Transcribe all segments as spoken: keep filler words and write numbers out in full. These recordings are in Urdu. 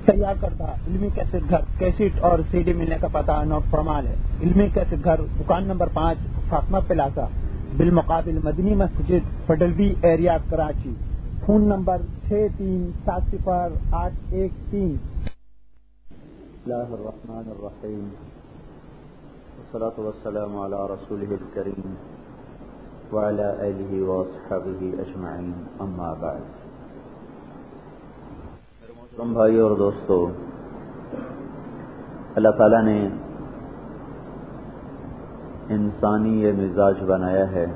تیار کردہ علمی کیسٹ گھر کیسٹ اور سی ڈی ملنے کا پتہ نوٹ فرمال ہے۔ علمی کیسٹ گھر دکان نمبر پانچ فاطمہ پلازا بالمقابل مدنی مسجد فڈلبی ایریا کراچی، فون نمبر چھ تین سات صفر آٹھ ایک تین۔ بسم اللہ الرحمن الرحیم، والصلاة والسلام علی رسولہ الکریم وعلی آلہ واصحابہ اجمعین، اما بعد۔ محترم بھائی اور دوستو، اللہ تعالیٰ نے انسانی یہ مزاج بنایا ہے،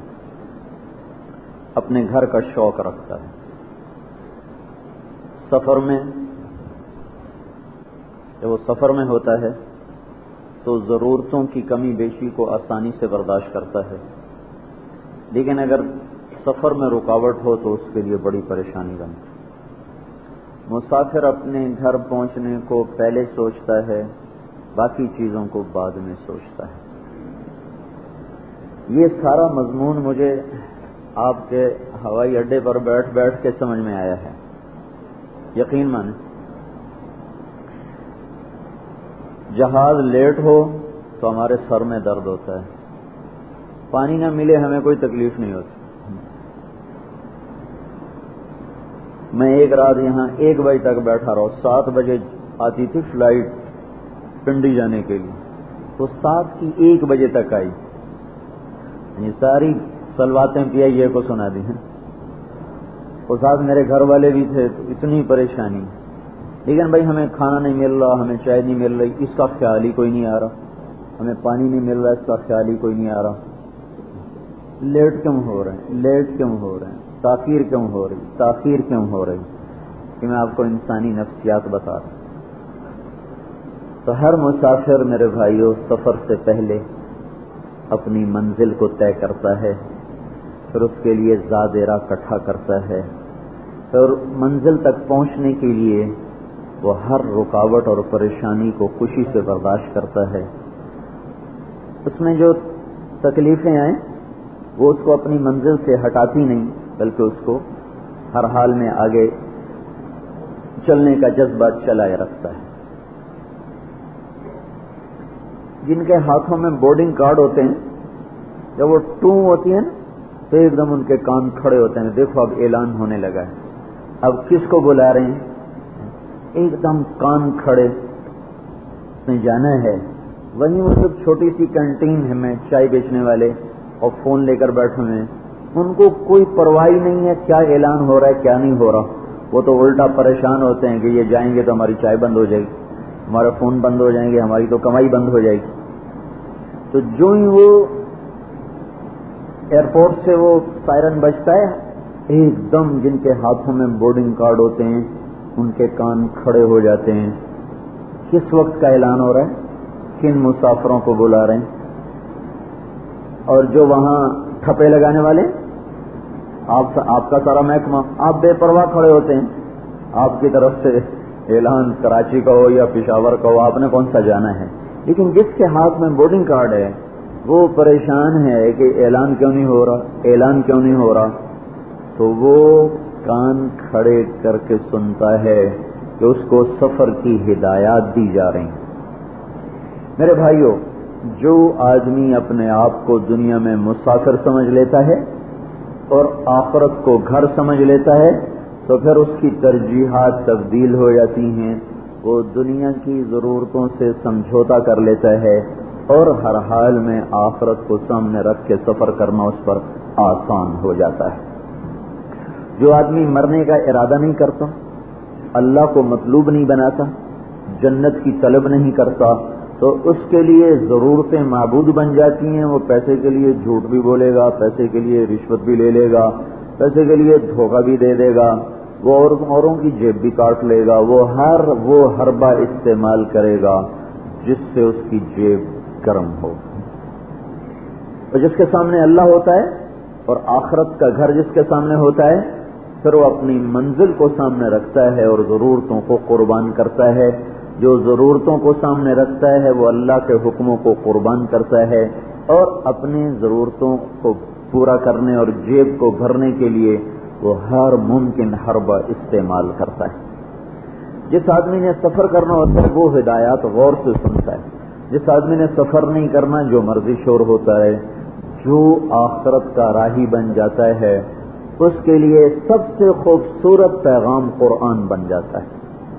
اپنے گھر کا شوق رکھتا ہے۔ سفر میں جب وہ سفر میں ہوتا ہے تو ضرورتوں کی کمی بیشی کو آسانی سے برداشت کرتا ہے، لیکن اگر سفر میں رکاوٹ ہو تو اس کے لیے بڑی پریشانی بنتی ہے۔ مسافر اپنے گھر پہنچنے کو پہلے سوچتا ہے، باقی چیزوں کو بعد میں سوچتا ہے۔ یہ سارا مضمون مجھے آپ کے ہوائی اڈے پر بیٹھ بیٹھ کے سمجھ میں آیا ہے، یقین مانیں۔ جہاز لیٹ ہو تو ہمارے سر میں درد ہوتا ہے، پانی نہ ملے ہمیں کوئی تکلیف نہیں ہوتی۔ میں ایک رات یہاں ایک بجے تک بیٹھا رہا، سات بجے آتی تھی فلائٹ پنڈی جانے کے لیے، تو سات کی ایک بجے تک آئی، یہ ساری سلواتیں پی آئی اے کو سنا دی ہیں، اور ساتھ میرے گھر والے بھی تھے، تو اتنی پریشانی، لیکن بھائی ہمیں کھانا نہیں مل رہا، ہمیں چائے نہیں مل رہی، اس کا خیال ہی کوئی نہیں آ رہا، ہمیں پانی نہیں مل رہا، اس کا خیال ہی کوئی نہیں آ رہا۔ لیٹ کیوں ہو رہے ہیں لیٹ کیوں ہو رہے ہیں تاخیر کیوں ہو رہی تاخیر کیوں ہو رہی کہ میں آپ کو انسانی نفسیات بتا رہا ہوں۔ تو ہر مسافر میرے بھائیوں سفر سے پہلے اپنی منزل کو طے کرتا ہے، پھر اس کے لیے زادیرہ اکٹھا کرتا ہے، پھر منزل تک پہنچنے کے لیے وہ ہر رکاوٹ اور پریشانی کو خوشی سے برداشت کرتا ہے۔ اس میں جو تکلیفیں آئیں وہ اس کو اپنی منزل سے ہٹاتی نہیں، بلکہ اس کو ہر حال میں آگے چلنے کا جذبہ چلائے رکھتا ہے۔ جن کے ہاتھوں میں بورڈنگ کارڈ ہوتے ہیں، جب وہ ٹو ہوتی ہے نا تو ایک دم ان کے کان کھڑے ہوتے ہیں، دیکھو اب اعلان ہونے لگا ہے، اب کس کو بلا رہے ہیں، ایک دم کان کھڑے میں جانا ہے۔ وہیں وہ سب چھوٹی سی کینٹین ہے میں چائے بیچنے والے اور فون لے کر بیٹھے ہوئے ہیں، ان کو کوئی پرواہ نہیں ہے کیا اعلان ہو رہا ہے کیا نہیں ہو رہا، وہ تو الٹا پریشان ہوتے ہیں کہ یہ جائیں گے تو ہماری چائے بند ہو جائے گی، ہمارے فون بند ہو جائیں گے، ہماری تو کمائی بند ہو جائے گی۔ تو جو ہی وہ ایئرپورٹ سے وہ سائرن بجتا ہے، ایک دم جن کے ہاتھوں میں بورڈنگ کارڈ ہوتے ہیں ان کے کان کھڑے ہو جاتے ہیں۔ کس وقت کا اعلان ہو رہا ہے، کن مسافروں کو بلا رہے ہیں، اور جو وہاں ٹھپے لگانے والے آپ آپ کا سارا محکمہ، آپ بے پرواہ کھڑے ہوتے ہیں، آپ کی طرف سے اعلان کراچی کا ہو یا پشاور کا ہو، آپ نے کون سا جانا ہے، لیکن جس کے ہاتھ میں بورڈنگ کارڈ ہے وہ پریشان ہے کہ اعلان کیوں نہیں ہو رہا اعلان کیوں نہیں ہو رہا تو وہ کان کھڑے کر کے سنتا ہے کہ اس کو سفر کی ہدایات دی جا رہی ہیں۔ میرے بھائیوں، جو آدمی اپنے آپ کو دنیا میں مسافر سمجھ لیتا ہے اور آخرت کو گھر سمجھ لیتا ہے تو پھر اس کی ترجیحات تبدیل ہو جاتی ہیں، وہ دنیا کی ضرورتوں سے سمجھوتا کر لیتا ہے اور ہر حال میں آخرت کو سامنے رکھ کے سفر کرنا اس پر آسان ہو جاتا ہے۔ جو آدمی مرنے کا ارادہ نہیں کرتا، اللہ کو مطلوب نہیں بناتا، جنت کی طلب نہیں کرتا، تو اس کے لیے ضرورتیں معبود بن جاتی ہیں۔ وہ پیسے کے لیے جھوٹ بھی بولے گا، پیسے کے لیے رشوت بھی لے لے گا، پیسے کے لیے دھوکہ بھی دے دے گا، وہ اوروں کی جیب بھی کاٹ لے گا، وہ ہر وہ حربہ استعمال کرے گا جس سے اس کی جیب گرم ہو۔ اور جس کے سامنے اللہ ہوتا ہے اور آخرت کا گھر جس کے سامنے ہوتا ہے، پھر وہ اپنی منزل کو سامنے رکھتا ہے اور ضرورتوں کو قربان کرتا ہے۔ جو ضرورتوں کو سامنے رکھتا ہے وہ اللہ کے حکموں کو قربان کرتا ہے اور اپنی ضرورتوں کو پورا کرنے اور جیب کو بھرنے کے لیے وہ ہر ممکن حربہ استعمال کرتا ہے۔ جس آدمی نے سفر کرنا ہوتا ہے وہ ہدایات غور سے سنتا ہے. جس آدمی نے سفر نہیں کرنا جو مرضی شور ہوتا ہے، جو آخرت کا راہی بن جاتا ہے اس کے لیے سب سے خوبصورت پیغام قرآن بن جاتا ہے.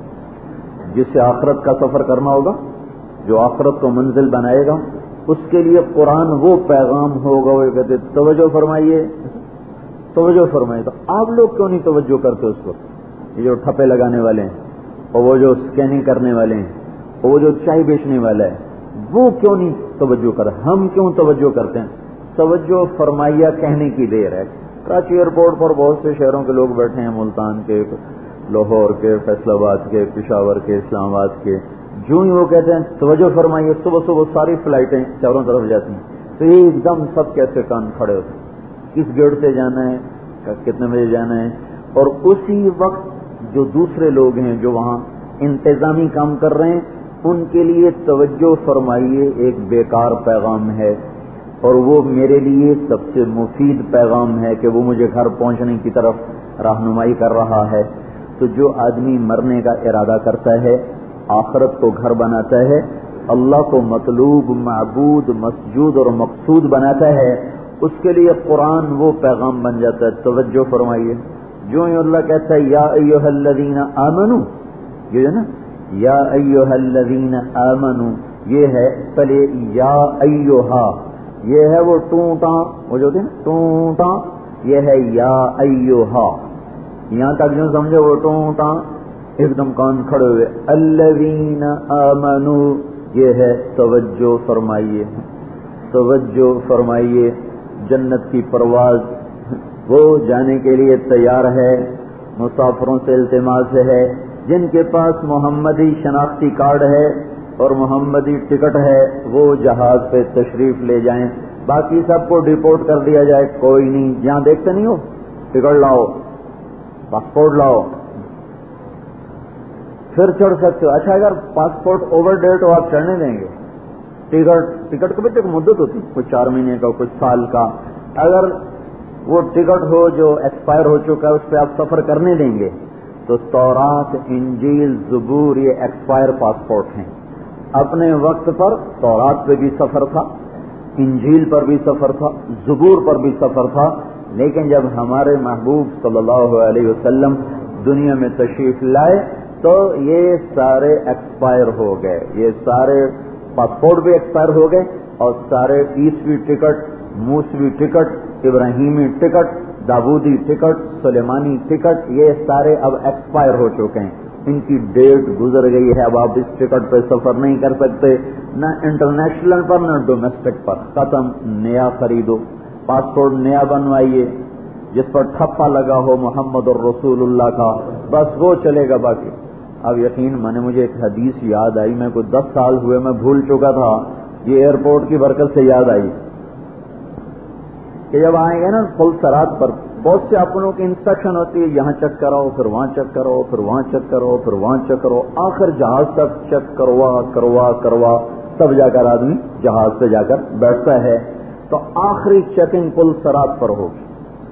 جس سے آخرت کا سفر کرنا ہوگا، جو آخرت کو منزل بنائے گا، اس کے لیے قرآن وہ پیغام ہوگا. وہ کہتے توجہ فرمائیے توجہ فرمائیے. تو آپ لوگ کیوں نہیں توجہ کرتے اس وقت؟ یہ جو ٹھپے لگانے والے ہیں اور وہ جو اسکیننگ کرنے والے ہیں اور وہ جو چائے بیچنے والا ہے وہ کیوں نہیں توجہ کر؟ ہم کیوں توجہ کرتے ہیں؟ توجہ فرمائیے کہنے کی دیر ہے. کراچی ایئرپورٹ پر بہت سے شہروں کے لوگ بیٹھے ہیں، ملتان کے، لاہور کے، فیصل آباد کے، پشاور کے، اسلام آباد کے. جو ہی وہ کہتے ہیں توجہ فرمائیے، صبح صبح ساری فلائٹیں چاروں طرف جاتی ہیں تو یہ ایک دم سب کیسے کان کھڑے ہوتے ہیں، کس گیٹ سے جانا ہے، کتنے بجے جانا ہے. اور اسی وقت جو دوسرے لوگ ہیں جو وہاں انتظامی کام کر رہے ہیں ان کے لیے توجہ فرمائیے ایک بیکار پیغام ہے، اور وہ میرے لیے سب سے مفید پیغام ہے کہ وہ مجھے گھر پہنچنے کی طرف رہنمائی کر رہا ہے. تو جو آدمی مرنے کا ارادہ کرتا ہے، آخرت کو گھر بناتا ہے، اللہ کو مطلوب، معبود، مسجود اور مقصود بناتا ہے، اس کے لیے قرآن وہ پیغام بن جاتا ہے. توجہ فرمائیے. جو ہی اللہ کہتا ہے یا ایھا الذین آمنو، یہ ہے نا یا ایھا الذین آمنو، یہ ہے پہلے یا ایھا، یہ ہے وہ ٹونٹا، وہ جو ہوتے ہیں نا ٹونٹا، یہ ہے یا ایھا. یہاں تک جو سمجھے وہ ٹونٹا ایک دم کان کھڑے ہوئے. الذین آمنو، یہ ہے توجہ فرمائیے توجہ فرمائیے. جنت کی پرواز وہ جانے کے لیے تیار ہے. مسافروں سے التماس ہے جن کے پاس محمدی شناختی کارڈ ہے اور محمدی ٹکٹ ہے وہ جہاز پہ تشریف لے جائیں. باقی سب کو ڈپورٹ کر دیا جائے. کوئی نہیں، یہاں دیکھتے نہیں ہو، ٹکٹ لاؤ، پاسپورٹ لاؤ پھر چڑھ سکتے ہو. اچھا اگر پاسپورٹ اوور ڈیٹ ہو آپ چڑھنے دیں گے؟ ٹکٹ ٹکٹ کی بھی مدت ہوتی ہے، کچھ چار مہینے کا، کچھ سال کا. اگر وہ ٹکٹ ہو جو ایکسپائر ہو چکا ہے اس پہ آپ سفر کرنے دیں گے؟ تو تورات، انجیل، زبور یہ ایکسپائر پاسپورٹ ہیں. اپنے وقت پر تورات پہ بھی سفر تھا، انجیل پر بھی سفر تھا، زبور پر بھی سفر تھا. لیکن جب ہمارے محبوب صلی اللہ علیہ وسلم دنیا میں تشریف لائے تو یہ سارے ایکسپائر ہو گئے. یہ سارے پاسپورٹ بھی ایکسپائر ہو گئے اور سارے عیسوی ٹکٹ، موسوی ٹکٹ، ابراہیمی ٹکٹ، داودی ٹکٹ، سلیمانی ٹکٹ، یہ سارے اب ایکسپائر ہو چکے ہیں. ان کی ڈیٹ گزر گئی ہے. اب آپ اس ٹکٹ پہ سفر نہیں کر سکتے، نہ انٹرنیشنل پر نہ ڈومیسٹک پر. ختم. نیا خریدو، پاسپورٹ نیا بنوائیے جس پر ٹھپا لگا ہو محمد الرسول اللہ کا، بس وہ چلے گا. باقی اب یقین مانے مجھے ایک حدیث یاد آئی، میں کوئی دس سال ہوئے میں بھول چکا تھا، یہ ایئرپورٹ کی برکت سے یاد آئی کہ جب آئیں گے نا پل سرات پر بہت سے اپنوں کی انسٹرکشن ہوتی ہے، یہاں چیک کراؤ، پھر وہاں چیک کرو، پھر وہاں چیک کرو، پھر وہاں چیک کرو، آخر جہاز تک چیک کروا کروا کروا تب جا کر آدمی جہاز پہ جا کر بیٹھتا ہے. تو آخری چیکنگ پل سرات پر ہوگی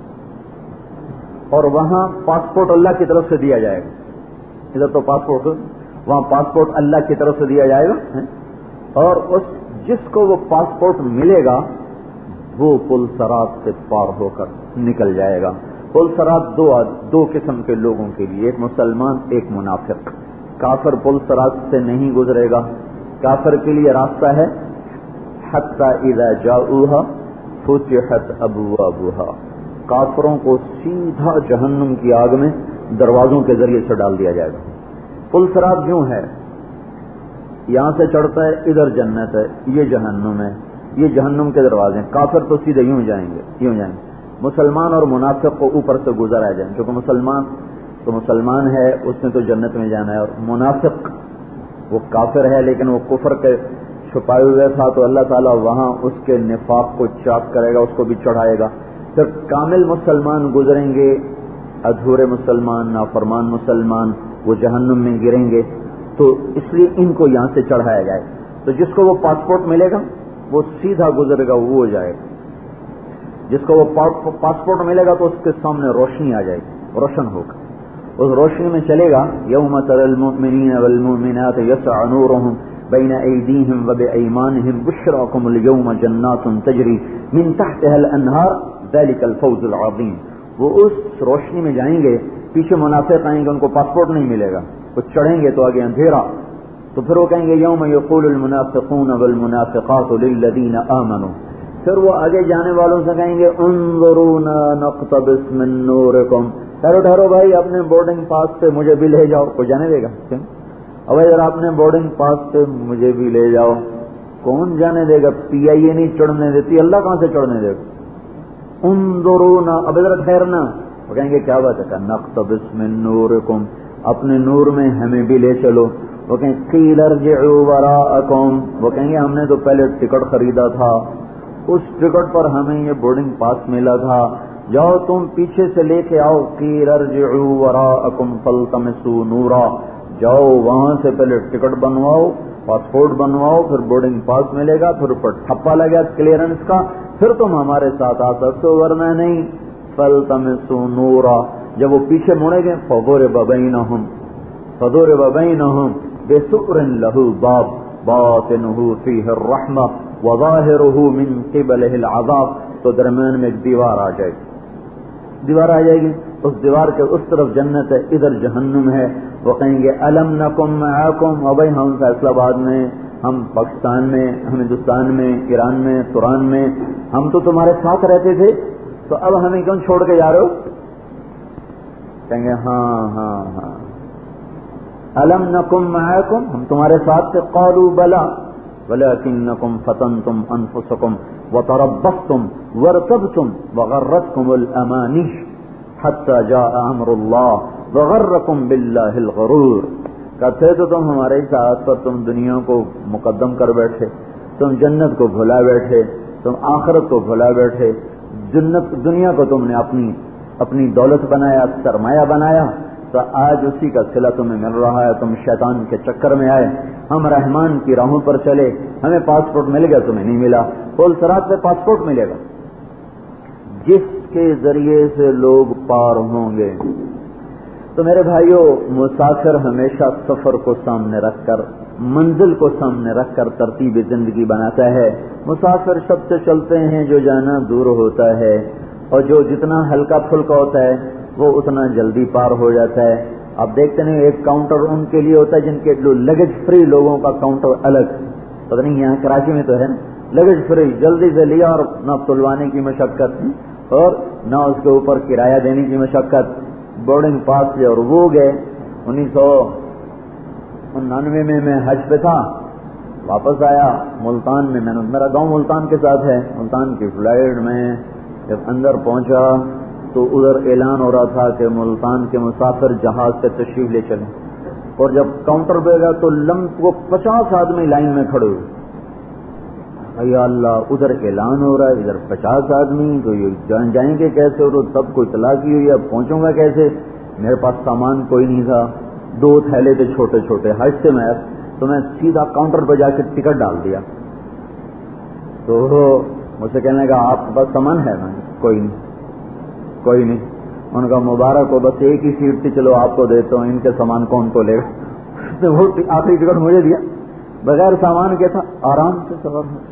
اور وہاں پاسپورٹ اللہ کی طرف سے دیا جائے گا. ادھر تو پاسپورٹ، وہاں پاسپورٹ اللہ کی طرف سے دیا جائے گا، اور اس جس کو وہ پاسپورٹ ملے گا وہ پل سرات سے پار ہو کر نکل جائے گا. پل سرات دو دو قسم کے لوگوں کے لیے، ایک مسلمان، ایک منافق. کافر پل سرات سے نہیں گزرے گا. کافر کے لیے راستہ ہے حتی اذا جاؤوها فتحت ابوابها. کافروں کو سیدھا جہنم کی آگ میں دروازوں کے ذریعے سے ڈال دیا جائے گا. پل سرات یوں ہے، یہاں سے چڑھتا ہے، ادھر جنت ہے، یہ جہنم ہے، یہ جہنم کے دروازے ہیں. کافر تو سیدھے یوں جائیں گے، یوں جائیں گے. مسلمان اور منافق کو اوپر سے گزر آ جائیں، کیونکہ مسلمان تو مسلمان ہے، اس نے تو جنت میں جانا ہے، اور منافق وہ کافر ہے لیکن وہ کفر کے چھپائے ہوئے تھا، تو اللہ تعالیٰ وہاں اس کے نفاق کو چاک کرے گا، اس کو بھی چڑھائے گا. پھر کامل مسلمان گزریں گے، ادھورے مسلمان، نافرمان مسلمان وہ جہنم میں گریں گے. تو اس لیے ان کو یہاں سے چڑھایا جائے. تو جس کو وہ پاسپورٹ ملے گا وہ سیدھا گزرے گا، وہ ہو جائے گا. جس کو وہ پاسپورٹ ملے گا تو اس کے سامنے روشنی آ جائے گی، روشن ہوگا. اس روشنی میں چلے گا. یوم تری المؤمنین والمؤمنات یسعى نورهم بین ایدیہم وبایمانہم بشراکم اليوم جنات تجری من تحتها الانہار ذلک الفوز العظیم. وہ اس روشنی میں جائیں گے, پیچھے منافق آئیں گے, ان کو پاسپورٹ نہیں ملے گا, وہ چڑھیں گے تو آگے اندھیرا, تو پھر وہ کہیں گے یوم یقول المنافقون والمنافقات للذین آمنوا. پھر وہ آگے جانے والوں سے کہیں گے انظرونا نقتبس من نورکم, ٹھہرو ٹھہرو بھائی اپنے بورڈنگ پاس پہ مجھے بھی لے جاؤ. کوئی جانے دے گا؟ اب اگر آپ نے بورڈنگ پاس پہ مجھے بھی لے جاؤ, کون جانے دے گا؟ پی آئی اے نہیں چڑھنے دیتی, اللہ کہاں سے چڑھنے دے گا؟ انظرونا, اب ادھر ٹھہرنا. وہ کہیں گے کیا بات ہے؟ نقتبس من نورکم, اپنے نور میں ہمیں بھی لے چلو. وہ کہیں قیل ارجعوا وراءکم, وہ کہیں گے ہم نے تو پہلے ٹکٹ خریدا تھا, اس ٹکٹ پر ہمیں یہ بورڈنگ پاس ملا تھا, جاؤ تم پیچھے سے لے کے آؤ. قیل ارجعوا وراءکم فالتمسوا نورا, جاؤ وہاں سے پہلے ٹکٹ بنواؤ, پاسپورٹ بنواؤ, پھر بورڈنگ پاس ملے گا, پھر اوپر ٹھپا لگا کلیئرنس کا, پھر تم ہمارے ساتھ آ سکتے ہو, ورنہ نہیں. فالتمسوا نورا, جب وہ پیچھے مڑے گے فضرب بینہم فضرب بینہم بسؤر لہ باب باطنہ فیہ الرحمہ وظاہرہ من قبلہ العذاب. تو درمیان میں ایک دیوار آ جائے گی, دیوار آ جائے گی, اس دیوار کے اس طرف جنت ہے, ادھر جہنم ہے. وہ کہیں گے الم نکم معکم, اور بھائی ہم فیصل آباد میں, ہم پاکستان میں, ہم ہندوستان میں, ایران میں, توران میں, ہم تو تمہارے ساتھ رہتے تھے, تو اب ہمیں کیوں چھوڑ کے جا رہے ہو؟ کہیں گے ہاں ہاں ہاں الم نکم معکم, ہم تمہارے ساتھ تھے. قالوا بلا ولکنکم فتنتم انفسکم وتربصتم وارتبتم وغرتکم الامانی حتی جاء امر اللہ وغرکم باللہ الغرور. کہتے تو تم ہمارے ساتھ پر تم دنیا کو مقدم کر بیٹھے, تم جنت کو بھلا بیٹھے, تم آخرت کو بھلا بیٹھے, جنت دنیا کو تم نے اپنی اپنی دولت بنایا, سرمایہ بنایا, تو آج اسی کا صلہ تمہیں مل رہا ہے. تم شیطان کے چکر میں آئے, ہم رحمان کی راہوں پر چلے, ہمیں پاسپورٹ مل گیا, تمہیں نہیں ملا. پول صراط پہ پاسپورٹ ملے گا جس کے ذریعے سے لوگ پار ہوں گے. تو میرے بھائیوں, مسافر ہمیشہ سفر کو سامنے رکھ کر, منزل کو سامنے رکھ کر ترتیب زندگی بناتا ہے. مسافر سب سے چلتے ہیں جو جانا دور ہوتا ہے, اور جو جتنا ہلکا پھلکا ہوتا ہے وہ اتنا جلدی پار ہو جاتا ہے. آپ دیکھتے ہیں ایک کاؤنٹر ان کے لیے ہوتا ہے جن کے لگیج فری لوگوں کا کاؤنٹر الگ, پتہ نہیں یہاں کراچی میں تو ہے نا, لگیج فری, جلدی سے لیا اور نہ تلوانے کی مشقت اور نہ اس کے اوپر کرایہ دینے کی مشقت. بورڈنگ پاس سے اور وہ گئے انیس سو انانوے میں میں حج پہ تھا, واپس آیا ملتان میں, میں نے میرا گاؤں ملتان کے ساتھ ہے, ملتان کی فلائٹ میں جب اندر پہنچا تو ادھر اعلان ہو رہا تھا کہ ملتان کے مسافر جہاز سے تشریف لے چلیں, اور جب کاؤنٹر پہ گیا تو لم وہ پچاس آدمی لائن میں کھڑے ہوئے. یا اللہ, ادھر اعلان ہو رہا ہے, ادھر پچاس آدمی, تو یہ جائیں گے کیسے؟ اور سب کو اطلاع کی ہوئی ہے, اب پہنچوں گا کیسے؟ میرے پاس سامان کوئی نہیں تھا, دو تھیلے تھے چھوٹے چھوٹے, حج سے میں تو میں سیدھا کاؤنٹر پہ جا کے ٹکٹ ڈال دیا. تو مجھ سے کہنے لگا آپ کے پاس سامان ہے؟ میں کوئی نہیں کوئی نہیں. ان کا مبارک ہو, بس ایک ہی سیٹ تھی, چلو آپ کو دیتا ہوں, ان کے سامان کون کو لے گا؟ وہ آخری ٹکٹ مجھے دیا, بغیر سامان کے تھا, آرام سے سفر ہے.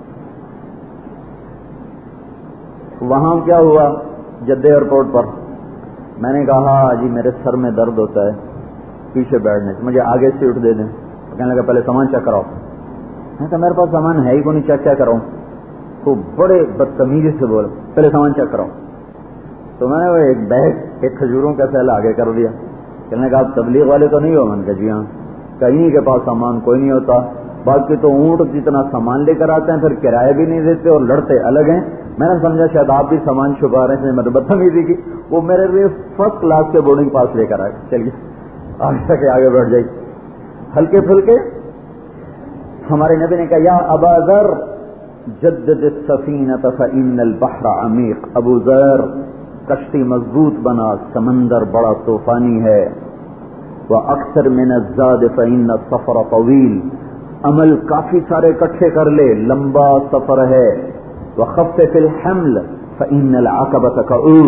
وہاں کیا ہوا جدہ ایئرپورٹ پر, میں نے کہا جی میرے سر میں درد ہوتا ہے پیچھے بیٹھنے سے, مجھے آگے سیٹ دے دیں. کہنے لگا پہلے سامان چیک کراؤ. میں کہا میرے پاس سامان ہے ہی کو نہیں, چیک کیا کراؤں؟ تو بڑے بدتمیزی سے بولا پہلے سامان چیک کراؤ. تو میں نے وہ ایک بیگ ایک کھجوروں کا سیل آگے کر دیا. کہنے لگا آپ تبلیغ والے تو نہیں ہو؟ میں نے کہا جی ہاں. کہیں کے پاس سامان کوئی نہیں ہوتا, باقی تو اونٹ جتنا سامان لے کر آتے ہیں, پھر کرایہ بھی نہیں دیتے اور لڑتے الگ ہیں. میں نے سمجھا شاید آپ بھی سامان چھپا رہے ہیں, میں نے بدتمیزی کی. وہ میرے لیے فرسٹ کلاس کے بورڈنگ پاس لے کر آئے, چلیے آگے تک آگے بیٹھ جائیے. ہلکے پھلکے ہمارے نبی نے کہا یا ابا ذر جدد السفینۃ فإن البحر عمیق. ابو ذر کشتی مضبوط بنا, سمندر بڑا طوفانی ہے. وأکثر من الزاد فإن السفر طویل. عمل کافی سارے اکٹھے کر لے, لمبا سفر ہے. وخفف الحمل فإن العقبة كؤود.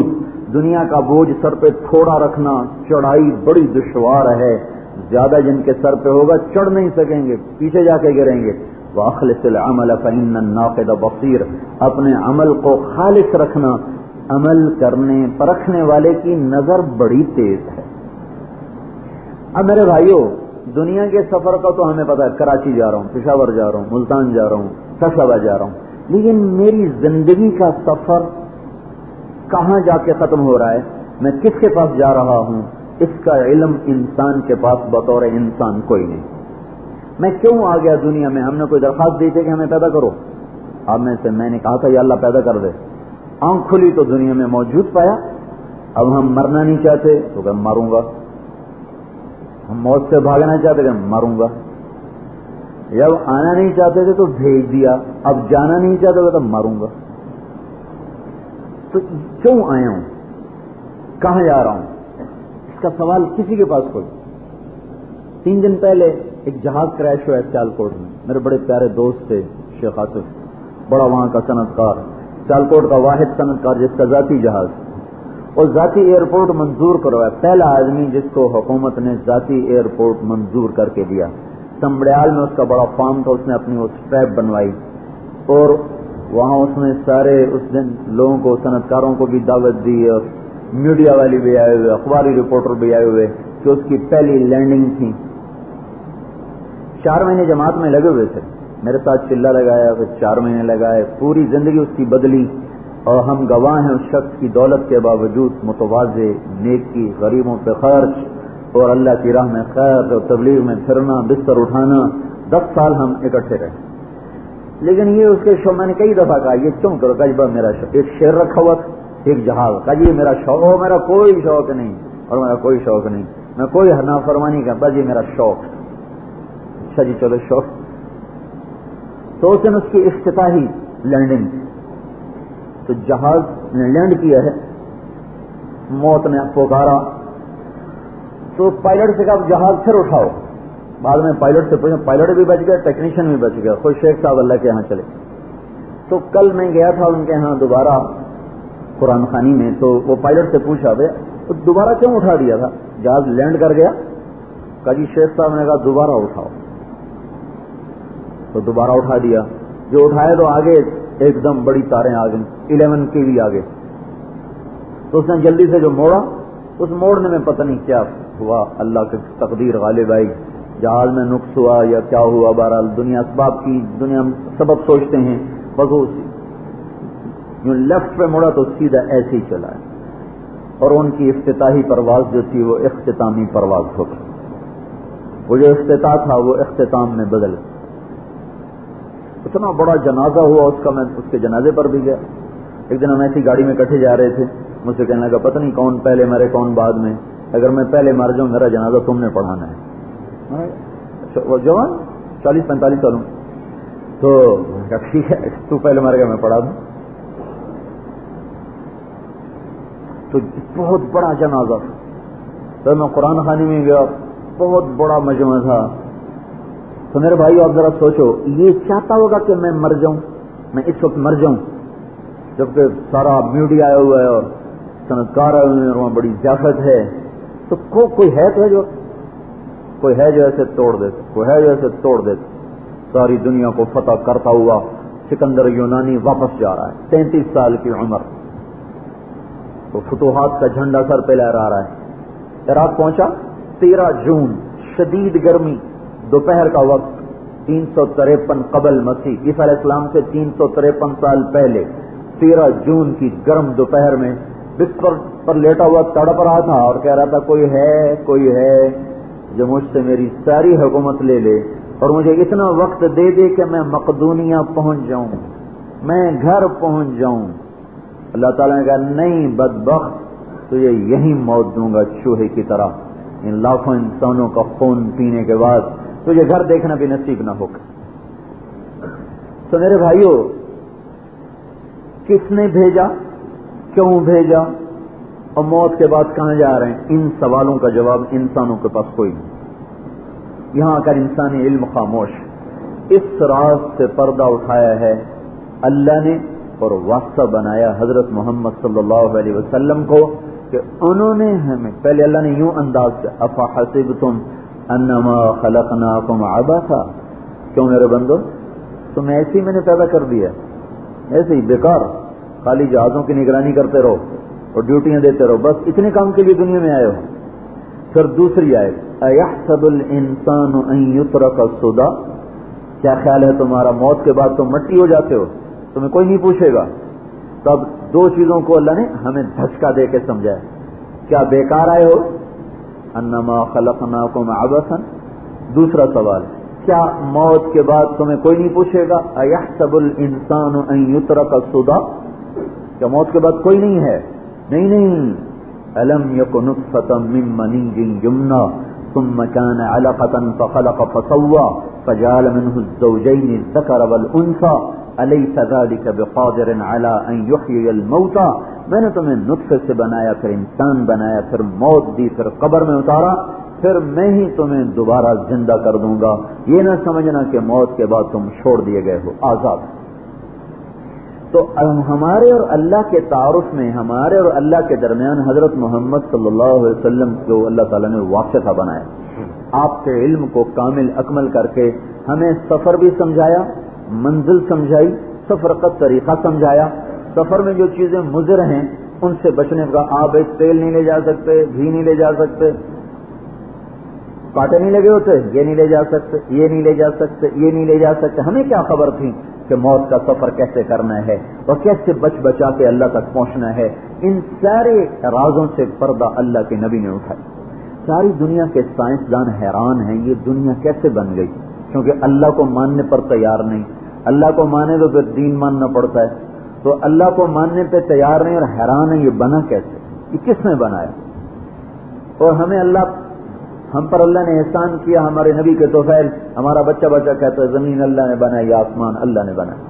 دنیا کا بوجھ سر پہ تھوڑا رکھنا، چڑھائی بڑی دشوار ہے، زیادہ جن کے سر پہ ہوگا چڑھ نہیں سکیں گے، پیچھے جا کے گریں گے۔ وَأَخْلِصِ الْعَمَلَ فَإِنَّ النَّاقِدَ بَصِيرٌ، اپنے عمل کو خالص رکھنا، عمل کرنے پرکھنے والے کی نظر بڑی تیز ہے۔ اب میرے بھائیوں، دنیا کے سفر کا تو ہمیں پتا ہے، کراچی جا رہا ہوں، پشاور جا رہا ہوں، ملتان جا رہا ہوں، کشابہ جا رہا ہوں، لیکن میری زندگی کا سفر کہاں جا کے ختم ہو رہا ہے، میں کس کے پاس جا رہا ہوں، اس کا علم انسان کے پاس بطور انسان کوئی نہیں۔ میں کیوں آ گیا دنیا میں؟ ہم نے کوئی درخواست دی تھی کہ ہمیں پیدا کرو؟ اب میں سے میں نے کہا تھا یا اللہ پیدا کر دے، آنکھ کھلی تو دنیا میں موجود پایا۔ اب ہم مرنا نہیں چاہتے تو کہ مروں گا، ہم موت سے بھاگنا چاہتے کہ مروں گا، جب آنا نہیں چاہتے تھے تو بھیج دیا، اب جانا نہیں چاہتے تھے تو مروں گا۔ تو کیوں آیا ہوں، کہاں جا رہا ہوں، اس کا سوال کسی کے پاس کوئی۔ تین دن پہلے ایک جہاز کریش ہوا ہے سیالکوٹ میں، میرے بڑے پیارے دوست تھے شیخ آصف، بڑا وہاں کا صنعت کار، سیالکوٹ کا واحد صنعت کار جس کا ذاتی جہاز اور ذاتی ایئرپورٹ منظور کروایا، پہلا آدمی جس کو حکومت نے ذاتی ایئرپورٹ منظور کر کے دیا۔ سمبڑیال میں اس کا بڑا فارم تھا، اس نے اپنی وہ اسٹریپ بنوائی اور وہاں اس نے سارے اس دن لوگوں کو، صنعت کاروں کو بھی دعوت دی اور میڈیا والے بھی آئے ہوئے، اخباری رپورٹر بھی آئے ہوئے کہ اس کی پہلی لینڈنگ تھی۔ چار مہینے جماعت میں لگے ہوئے تھے، میرے ساتھ چلا لگایا، پھر چار مہینے لگائے، پوری زندگی اس کی بدلی اور ہم گواہ ہیں اس شخص کی دولت کے باوجود متواضع، نیکی، غریبوں پہ خرچ اور اللہ کی راہ میں خیر اور تبلیغ میں پھرنا، بستر اٹھانا، دس سال ہم اکٹھے رہے۔ لیکن یہ اس کے شوق، میں نے کئی دفعہ کہا یہ کیوں کرو، کہ بس میرا شوق، ایک شیر رکھا ہوا تھا، ایک جہاز کا، یہ میرا شوق ہو، میرا کوئی شوق نہیں اور میرا کوئی شوق نہیں، میں کوئی نافرمانی کا، بس یہ میرا شوق۔ اچھا جی چلو شوق۔ تو اس دن اس کی افتتاحی لینڈنگ، تو جہاز نے لینڈ کیا ہے، موت نے پکارا تو پائلٹ سے کہا جہاز پھر اٹھاؤ۔ بعد میں پائلٹ سے پوچھا، پائلٹ بھی بچ گیا، ٹیکنیشین بھی بچ گیا، خود شیخ صاحب اللہ کے یہاں چلے۔ تو کل میں گیا تھا ان کے یہاں دوبارہ قرآن خوانی میں، تو وہ پائلٹ سے پوچھا بھائی تو دوبارہ کیوں اٹھا دیا تھا، جہاز لینڈ کر گیا؟ کہا جی شیخ صاحب نے کہا دوبارہ اٹھاؤ، تو دوبارہ اٹھا دیا۔ جو اٹھائے تو آگے ایک دم بڑی تاریں آ گئی، الیون کے بھی آگے، تو اس نے جلدی سے جو موڑا، اس موڑنے میں پتہ نہیں کیا ہوا، اللہ کی تقدیر غالب آئی، جہاز میں نقص ہوا یا کیا ہوا، بہرحال دنیا اسباب کی، دنیا سبب سوچتے ہیں، بس وہ جو لیفٹ پہ مڑا تو سیدھا ایسے ہی چلا ہے، اور ان کی افتتاحی پرواز جو تھی وہ اختتامی پرواز ہو گئی، وہ جو افتتاح تھا وہ اختتام میں بدل۔ اتنا بڑا جنازہ ہوا اس کا، میں اس کے جنازے پر بھی گیا۔ ایک دن ہم ایسی گاڑی میں کٹھے جا رہے تھے، مجھ سے کہنے لگا پتہ نہیں کون پہلے مرے کون بعد میں، اگر میں پہلے مر جاؤں میرا جنازہ تم نے پڑھانا ہے۔ وہ جوان چالیس پینتالیس سالوں، تو ٹھیک ہے تو پہلے مر گیا میں پڑھا دوں۔ تو بہت بڑا جنازہ تھا، تو میں قرآن خوانی میں گیا، بہت بڑا مجمع تھا۔ تو میرے بھائی آپ ذرا سوچو، یہ چاہتا ہوگا کہ میں مر جاؤں، میں اس وقت مر جاؤں، جبکہ سارا میڈیا آیا ہوا ہے اور صنعتکار آئے ہوئے ہیں اور وہاں بڑی ضیافت ہے، تو کو کوئی ہے تو ہے جو کوئی ہے جو ایسے توڑ دیتا، کوئی ہے جو ایسے توڑ دیتا، ساری دنیا کو فتح کرتا ہوا سکندر یونانی واپس جا رہا ہے، تینتیس سال کی عمر، تو فتوحات کا جھنڈا سر پہ لہرا رہا ہے۔ عراق پہنچا تیرہ جون، شدید گرمی، دوپہر کا وقت، تین سو تریپن قبل مسیح، عیسیٰ علیہ السلام سے تین سو تریپن سال پہلے، تیرہ جون کی گرم دوپہر میں بستر پر لیٹا ہوا تڑپ رہا تھا اور کہہ رہا تھا کوئی ہے کوئی ہے جو مجھ سے میری ساری حکومت لے لے اور مجھے اتنا وقت دے دے کہ میں مقدونیہ پہنچ جاؤں، میں گھر پہنچ جاؤں۔ اللہ تعالیٰ نے کہا نہیں بدبخت، تجھے یہی موت دوں گا چوہے کی طرح، ان لاکھوں انسانوں کا خون پینے کے بعد تجھے گھر دیکھنا بھی نصیب نہ ہوگا۔ تو میرے بھائیوں، کس نے بھیجا، کیوں بھیجا اور موت کے بعد کہاں جا رہے ہیں، ان سوالوں کا جواب انسانوں کے پاس کوئی نہیں۔ یہاں کر انسانی علم خاموش، اس راز سے پردہ اٹھایا ہے اللہ نے اور واسطہ بنایا حضرت محمد صلی اللہ علیہ وسلم کو کہ انہوں نے ہمیں پہلے اللہ نے یوں انداز کیا افحسبتم انما خلقناکم عبثا، کیوں میرے بندو تم ایسے ہی میں نے پیدا کر دیا، ایسے ہی بیکار خالی جہازوں کی نگرانی کرتے رہو اور ڈیوٹیاں دیتے رہو، بس اتنے کام کے لیے دنیا میں آئے ہو۔ پھر دوسری آیت ایحسب الانسان ان یترک سدی، کیا خیال ہے تمہارا موت کے بعد تم مٹی ہو جاتے ہو، تمہیں کوئی نہیں پوچھے گا؟ تب دو چیزوں کو اللہ نے ہمیں دھچکا دے کے سمجھایا، کیا بیکار آئے ہو انما خلقناکم عبثا، دوسرا سوال کیا موت کے بعد تمہیں کوئی نہیں پوچھے گا؟ ایحسب الانسان ان یترک سدی، کیا موت کے بعد کوئی نہیں ہے؟ نہیں نہیں، الم یک نطفۃ من منی یمنی ثم كان علقۃ فخلق فسوى فجعل منه الزوجين الذكر والانثى الیس ذلک بقادر علی ان یحیی الموتى، میں نے تمہیں نطفے سے بنایا، پھر انسان بنایا، پھر موت دی، پھر قبر میں اتارا، پھر میں ہی تمہیں دوبارہ زندہ کر دوں گا۔ یہ نہ سمجھنا کہ موت کے بعد تم چھوڑ دیے گئے ہو، آزاد۔ تو ہمارے اور اللہ کے تعارف میں، ہمارے اور اللہ کے درمیان حضرت محمد صلی اللہ علیہ وسلم کو اللہ تعالیٰ نے واسطہ بنایا، آپ کے علم کو کامل اکمل کر کے ہمیں سفر بھی سمجھایا، منزل سمجھائی، سفر کا طریقہ سمجھایا، سفر میں جو چیزیں مضر ہیں ان سے بچنے کا، آپ ایک تیل نہیں لے جا سکتے، گھی نہیں لے جا سکتے، کانٹے نہیں لگے ہوتے، یہ نہیں لے جا سکتے، یہ نہیں لے جا سکتے، یہ نہیں لے جا سکتے، ہمیں کیا خبر تھی کہ موت کا سفر کیسے کرنا ہے اور کیسے بچ بچا کے اللہ تک پہنچنا ہے؟ ان سارے رازوں سے پردہ اللہ کے نبی نے اٹھایا۔ ساری دنیا کے سائنسدان حیران ہیں یہ دنیا کیسے بن گئی، کیونکہ اللہ کو ماننے پر تیار نہیں، اللہ کو مانے تو پھر دین ماننا پڑتا ہے، تو اللہ کو ماننے پہ تیار نہیں اور حیران ہے یہ بنا کیسے، یہ کس نے بنایا؟ اور ہمیں اللہ، ہم پر اللہ نے احسان کیا، ہمارے نبی کے توفیل، ہمارا بچہ بچہ کہتا ہے زمین اللہ نے بنائی یا آسمان اللہ نے بنایا۔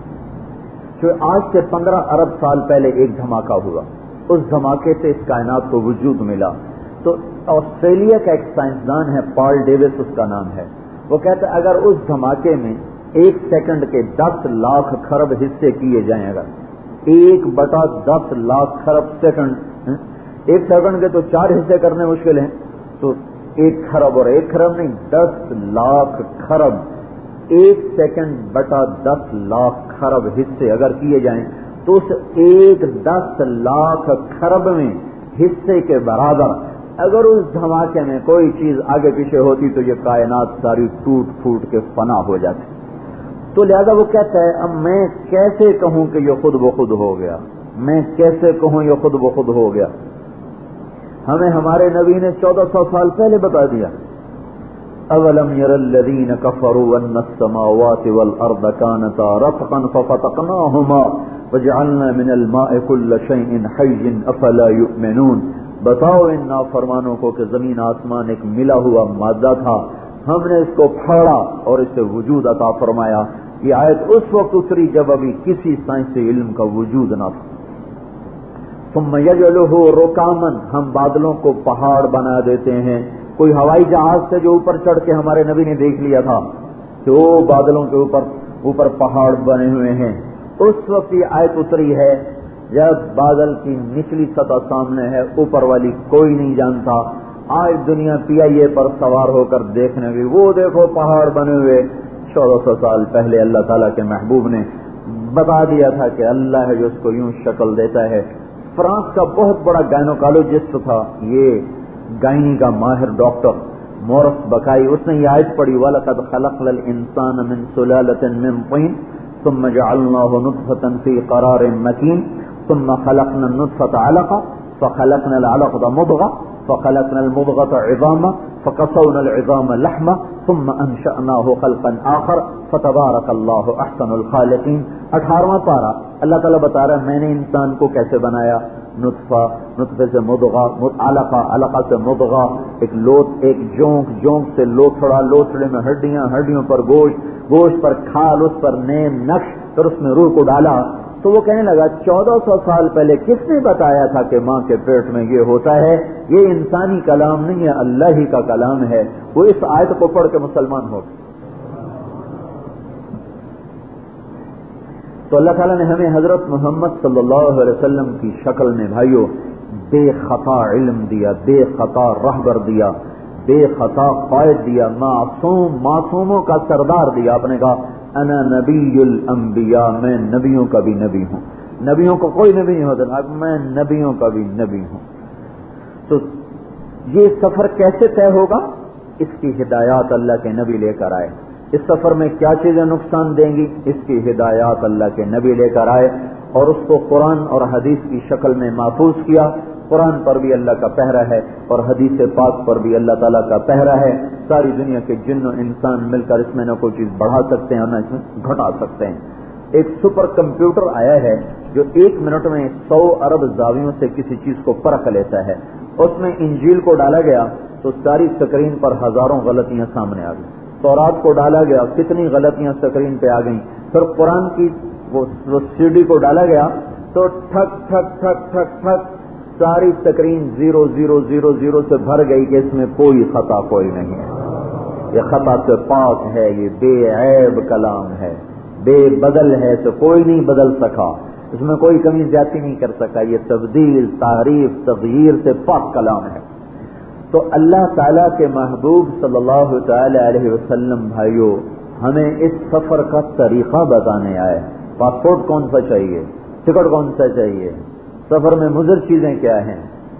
جو آج سے پندرہ ارب سال پہلے ایک دھماکہ ہوا، اس دھماکے سے اس کائنات کو وجود ملا۔ تو آسٹریلیا کا ایک سائنسدان ہے پال ڈیوس اس کا نام ہے، وہ کہتا ہے اگر اس دھماکے میں ایک سیکنڈ کے دس لاکھ خرب حصے کیے جائیں، اگر ایک بٹا دس لاکھ خرب سیکنڈ، ایک سیکنڈ کے تو چار حصے کرنے مشکل ہیں، تو ایک خرب اور ایک خرب نہیں، دس لاکھ خرب، ایک سیکنڈ بٹا دس لاکھ خرب حصے اگر کیے جائیں تو اس ایک دس لاکھ خرب میں حصے کے برابر اگر اس دھماکے میں کوئی چیز آگے پیچھے ہوتی تو یہ کائنات ساری ٹوٹ پھوٹ کے فنا ہو جاتی۔ تو لہذا وہ کہتا ہے اب میں کیسے کہوں کہ یہ خود بخود ہو گیا، میں کیسے کہوں یہ خود بخود ہو گیا؟ ہمیں ہمارے نبی نے چودہ سو سال پہلے بتا دیا، اولم یر الذین کفروا ان السماوات والارض کانتا رتقا ففتقناهما وجعلنا من الماء كل شیء حی افلا یؤمنون، بتاؤ ان نافرمانوں کو کہ زمین آسمان ایک ملا ہوا مادہ تھا، ہم نے اس کو پھاڑا اور اس سے وجود عطا فرمایا۔ یہ آیت اس وقت اتری جب ابھی کسی سائنسی علم کا وجود نہ تھا۔ ثم یجعلہ رکاما، ہم بادلوں کو پہاڑ بنا دیتے ہیں۔ کوئی ہوائی جہاز سے جو اوپر چڑھ کے ہمارے نبی نے دیکھ لیا تھا کہ وہ بادلوں کے اوپر اوپر پہاڑ بنے ہوئے ہیں، اس وقت یہ آیت اتری ہے جب بادل کی نچلی سطح سامنے ہے، اوپر والی کوئی نہیں جانتا۔ آج دنیا پی آئی اے پر سوار ہو کر دیکھنے گئی، وہ دیکھو پہاڑ بنے ہوئے۔ چودہ سو سال پہلے اللہ تعالیٰ کے محبوب نے بتا دیا تھا کہ اللہ ہے جو اس کو یوں شکل دیتا ہے۔ فرانس کا بہت بڑا گائنوکالوجسٹ تھا، یہ گائنی کا ماہر ڈاکٹر مورس بکائی، اس نے یہ آیت پڑھی وَلَقَدْ خَلَقْنَا الْإِنسَانَ مِنْ سُلَالَةٍ مِنْ طِينٍ ثُمَّ جَعَلْنَاهُ نُطْفَةً فِي قَرَارٍ مَكِينٍ ثُمَّ خَلَقْنَا النُّطْفَةَ عَلَقَةً فَخَلَقْنَا الْعَلَقَةَ مُضْغَةً فَخَلَقْنَا الْمُضْغَةَ عِظَامًا فَكَسَوْنَا الْعِظَامَ لَحْمًا ثُمَّ أَنشَأْنَاهُ خَلْقًا آخَرَ فَتَبَارَكَ اللَّهُ أَحْسَنُ الْخَالِقِينَ۔ اٹھارہواں پارہ اللہ تعالیٰ بتا رہا ہے میں نے انسان کو کیسے بنایا، نطفہ، نطفے سے مضغہ، علقہ، علقہ سے مضغہ، ایک لوت، ایک جونک، جونک سے لوتھڑا، لوتھڑے میں ہڈیاں، ہڈیوں پر گوشت، گوشت پر کھال، اس پر نیم نقش، پھر اس میں روح کو ڈالا۔ تو وہ کہنے لگا چودہ سو سال پہلے کس نے بتایا تھا کہ ماں کے پیٹ میں یہ ہوتا ہے؟ یہ انسانی کلام نہیں ہے، اللہ ہی کا کلام ہے۔ وہ اس آیت کو پڑھ کے مسلمان ہو۔ تو اللہ تعالیٰ نے ہمیں حضرت محمد صلی اللہ علیہ وسلم کی شکل میں بھائیوں بے خطا علم دیا، بے خطا رہبر دیا، بے خطا قائد دیا، معصوم معصوموں کا سردار دیا. آپ نے کہا انا نبی الانبیاء، میں نبیوں کا بھی نبی ہوں. نبیوں کو کوئی نبی نہیں ہوتا، میں نبیوں کا بھی نبی ہوں. تو یہ سفر کیسے طے ہوگا؟ اس کی ہدایات اللہ کے نبی لے کر آئے. اس سفر میں کیا چیزیں نقصان دیں گی؟ اس کی ہدایات اللہ کے نبی لے کر آئے اور اس کو قرآن اور حدیث کی شکل میں محفوظ کیا. قرآن پر بھی اللہ کا پہرا ہے اور حدیث پاک پر بھی اللہ تعالیٰ کا پہرا ہے. ساری دنیا کے جن و انسان مل کر اس میں نہ کوئی چیز بڑھا سکتے ہیں اور نہ اس میں گھٹا سکتے ہیں. ایک سپر کمپیوٹر آیا ہے جو ایک منٹ میں سو ارب زاویوں سے کسی چیز کو پرکھ لیتا ہے. اس میں انجیل کو ڈالا گیا تو ساری اسکرین پر ہزاروں غلطیاں سامنے آ گئی. تورات کو ڈالا گیا، کتنی غلطیاں اسکرین پہ آ گئیں. پھر قرآن کی وہ سی ڈی کو ڈالا گیا تو ٹھک ٹھک ٹھک ٹھک ٹھک ساری screen zero zero zero zero سے بھر گئی کہ اس میں کوئی خطا کوئی نہیں ہے. یہ خطا سے پاک ہے، یہ بے عیب کلام ہے، بے بدل ہے تو کوئی نہیں بدل سکا، اس میں کوئی کمی زیادتی نہیں کر سکا. یہ تبدیل، تعریف، تغییر سے پاک کلام ہے. تو اللہ تعالیٰ کے محبوب صلی اللہ تعالی علیہ وسلم بھائیوں ہمیں اس سفر کا طریقہ بتانے آئے. پاسپورٹ کون سا چاہیے، ٹکٹ کون سا چاہیے، سفر میں مضر چیزیں کیا ہیں.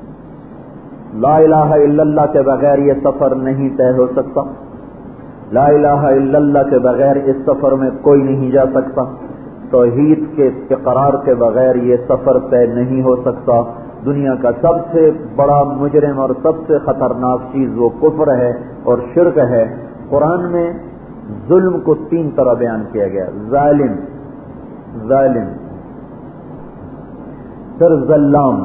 لا الہ الا اللہ کے بغیر یہ سفر نہیں طے ہو سکتا. لا الہ الا اللہ کے بغیر اس سفر میں کوئی نہیں جا سکتا. توحید کے اقرار کے بغیر یہ سفر طے نہیں ہو سکتا. دنیا کا سب سے بڑا مجرم اور سب سے خطرناک چیز وہ کفر ہے اور شرک ہے. قرآن میں ظلم کو تین طرح بیان کیا گیا: ظالم، ظالم، پھر ظلام،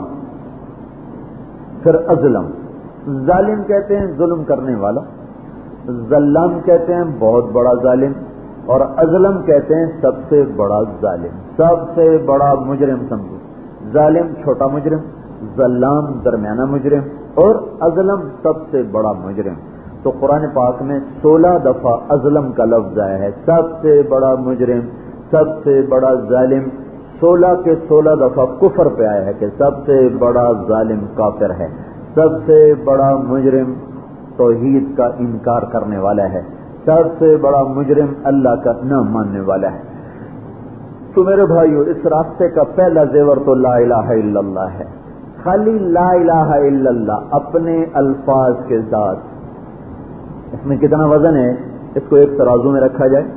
پھر اظلم. ظالم کہتے ہیں ظلم کرنے والا، ظلام کہتے ہیں بہت بڑا ظالم، اور اظلم کہتے ہیں سب سے بڑا ظالم، سب سے بڑا مجرم سمجھو. ظالم چھوٹا مجرم، ظلام درمیانہ مجرم، اور اظلم سب سے بڑا مجرم. تو قرآن پاک میں سولہ دفعہ اظلم کا لفظ آیا ہے. سب سے بڑا مجرم، سب سے بڑا ظالم. سولہ کے سولہ دفعہ کفر پہ آیا ہے کہ سب سے بڑا ظالم کافر ہے، سب سے بڑا مجرم توحید کا انکار کرنے والا ہے، سب سے بڑا مجرم اللہ کا نہ ماننے والا ہے. تو میرے بھائیو اس راستے کا پہلا زیور تو لا الہ الا اللہ ہے. خالی لا الہ الا اللہ اپنے الفاظ کے ساتھ، اس میں کتنا وزن ہے؟ اس کو ایک ترازو میں رکھا جائے،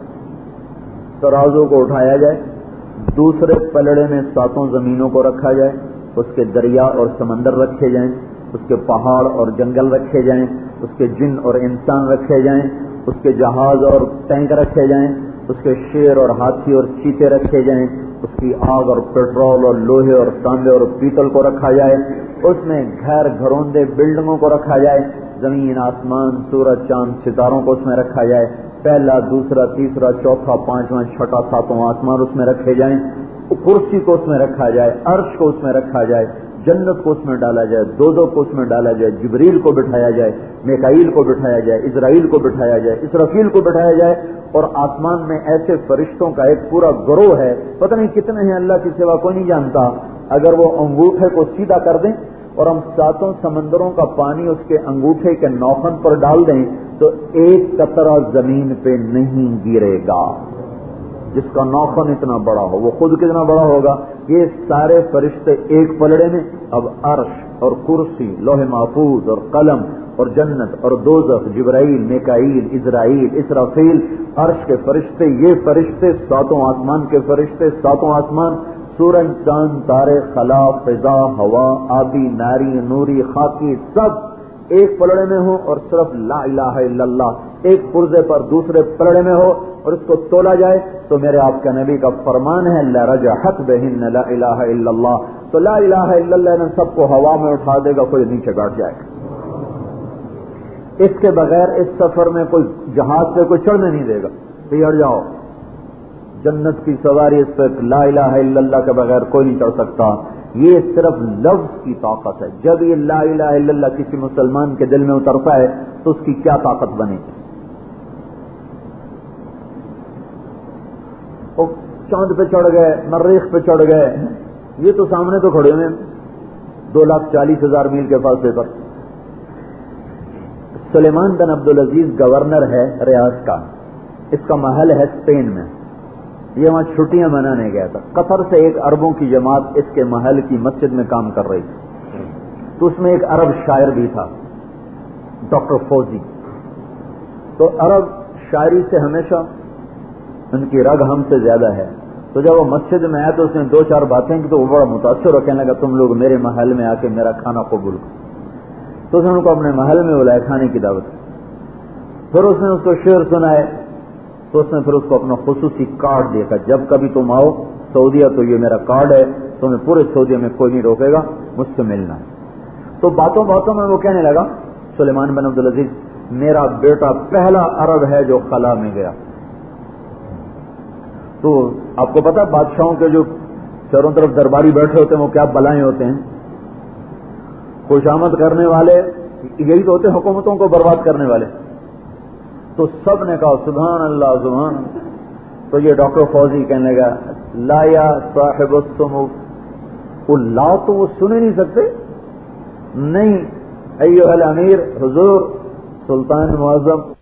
ترازو کو اٹھایا جائے، دوسرے پلڑے میں ساتوں زمینوں کو رکھا جائے، اس کے دریا اور سمندر رکھے جائیں، اس کے پہاڑ اور جنگل رکھے جائیں، اس کے جن اور انسان رکھے جائیں، اس کے جہاز اور ٹینک رکھے جائیں، اس کے شیر اور ہاتھی اور چیتے رکھے جائیں، اس کی آگ اور پیٹرول اور لوہے اور تانبے اور پیتل کو رکھا جائے، اس میں گھر گھروندے بلڈنگوں کو رکھا جائے، زمین آسمان سورج چاند ستاروں کو اس میں رکھا جائے، پہلا دوسرا تیسرا چوتھا پانچواں چھٹا ساتواں آسمان اس میں رکھے جائیں، کرسی کو اس میں رکھا جائے، عرش کو اس میں رکھا جائے، جنت کو اس میں ڈالا جائے، دوزخ کو اس میں ڈالا جائے، جبریل کو بٹھایا جائے، میکائیل کو بٹھایا جائے، اسرائیل کو بٹھایا جائے، اسرافیل کو بٹھایا جائے، اور آسمان میں ایسے فرشتوں کا ایک پورا گروہ ہے، پتہ نہیں کتنے ہیں، اللہ کی سوا کوئی نہیں جانتا. اگر وہ انگوٹھے کو سیدھا کر دیں اور ہم ساتوں سمندروں کا پانی اس کے انگوٹھے کے نوخن پر ڈال دیں تو ایک قطرہ زمین پہ نہیں گرے گا. جس کا نوخن اتنا بڑا ہو وہ خود کتنا بڑا ہوگا. یہ سارے فرشتے ایک پلڑے میں. اب عرش اور کرسی، لوح محفوظ اور قلم اور جنت اور دوزخ، جبرائیل، میکائیل، اسرائیل، اسرافیل، عرش کے فرشتے، یہ فرشتے ساتوں آسمان کے فرشتے، ساتوں آسمان، سورج چاند تارے خلا فضا ہوا آبی ناری نوری خاکی سب ایک پلڑے میں ہو اور صرف لا الہ الا اللہ ایک پرزے پر دوسرے پلڑے میں ہو اور اس کو تولا جائے تو میرے آپ کا نبی کا فرمان ہے لرجحت بہن لا الہ الا اللہ. تو لا الہ الا اللہ نے سب کو ہوا میں اٹھا دے گا، کوئی نیچے گاڑ جائے گا. اس کے بغیر اس سفر میں کوئی جہاز پہ کوئی چڑھنے نہیں دے گا. پیڑ جاؤ جنت کی سواری، اس پہ لا الہ الا اللہ کے بغیر کوئی نہیں چڑھ سکتا. یہ صرف لفظ کی طاقت ہے. جب یہ لا الہ الا اللہ کسی مسلمان کے دل میں اترتا ہے تو اس کی کیا طاقت بنے گی. چاند پہ چڑھ گئے، مریخ پہ چڑھ گئے، یہ تو سامنے تو کھڑے ہوئے دو لاکھ چالیس ہزار میل کے فاصلے پر۔ سلیمان بن عبدالعزیز گورنر ہے ریاض کا، اس کا محل ہے اسپین میں، یہ وہاں چھٹیاں منانے گیا تھا۔ قطر سے ایک عربوں کی جماعت اس کے محل کی مسجد میں کام کر رہی تھی، تو اس میں ایک عرب شاعر بھی تھا، ڈاکٹر فوزی۔ تو عرب شاعری سے ہمیشہ ان کی رگ ہم سے زیادہ ہے، تو جب وہ مسجد میں آیا تو اس نے دو چار باتیں کی تو وہ بڑا متاثر ہو، کہنے لگا تم لوگ میرے محل میں آ کے میرا کھانا قبول کرو۔ تو اس نے ان کو اپنے محل میں بلایا کھانے کی دعوت، پھر اس نے اس کو شعر سنائے، تو اس نے پھر اس کو اپنا خصوصی کارڈ دیا، جب کبھی تم آؤ سعودیہ تو یہ میرا کارڈ ہے، تمہیں پورے سعودیہ میں کوئی نہیں روکے گا، مجھ سے ملنا ہے۔ تو باتوں باتوں میں وہ کہنے لگا سلیمان بن عبدالعزیز، میرا بیٹا پہلا عرب ہے جو خلا میں گیا۔ تو آپ کو پتا بادشاہوں کے جو چاروں طرف درباری بیٹھے ہوتے ہیں وہ کیا بلائیں ہوتے ہیں، خوشامد کرنے والے یہی تو ہوتے ہیں، حکومتوں کو برباد کرنے والے۔ تو سب نے کہا سبحان اللہ سبحان اللہ۔ تو یہ ڈاکٹر فوزی کہنے لگا لا یا صاحب السمو، وہ لا تو وہ سنے نہیں سکتے، نہیں ایھا الامیر، حضور سلطان معظم